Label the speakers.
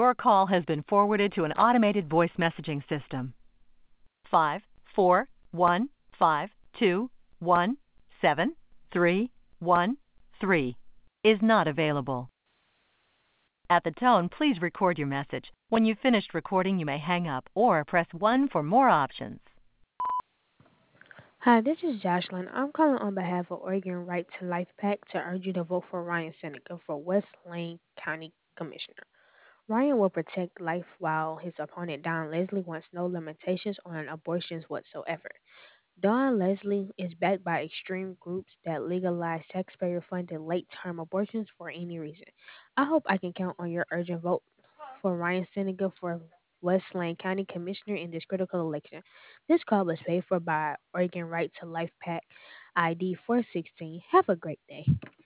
Speaker 1: Your call has been forwarded to an automated voice messaging system. 54152173113 is not available. At the tone, please record your message. When you've finished recording, you may hang up or press 1 for more options.
Speaker 2: Hi, this is Jocelyn. I'm calling on behalf of Oregon Right to Life PAC to urge you to vote for Ryan Seneca for West Lane County Commissioner. Ryan will protect life while his opponent Don Leslie wants no limitations on abortions whatsoever. Don Leslie is backed by extreme groups that legalize taxpayer funded late term abortions for any reason. I hope I can count on your urgent vote for Ryan Seneca for West Lane County Commissioner in this critical election. This call was paid for by Oregon Right to Life PAC ID 416. Have a great day.